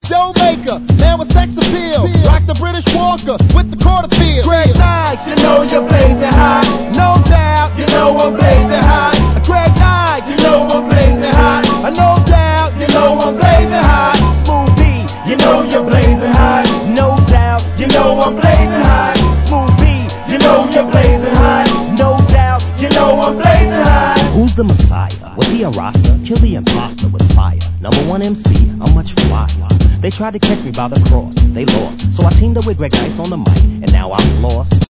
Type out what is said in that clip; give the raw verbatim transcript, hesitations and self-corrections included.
Joe Maker, man with sex appeal. Rock the British Walker with the quarter field. Greg Knight, you know you're blazing hot. No doubt, you know I'm blazing hot. Greg Knight, you know I'm blazing hot. No doubt, you know I'm blazing hot. Smooth B, you know you're blazing hot. No doubt, you know I'm blazing hot. Smooth B, you know you're blazing hot. No doubt, you know I'm blazing hot. Who's the Messiah? Was he a Rasta? Kill the imposter with fire. Number one M C, I'm much flyer. They tried to catch me by the cross, they lost. So I teamed up with Greg Nice on the mic, and now I'm lost.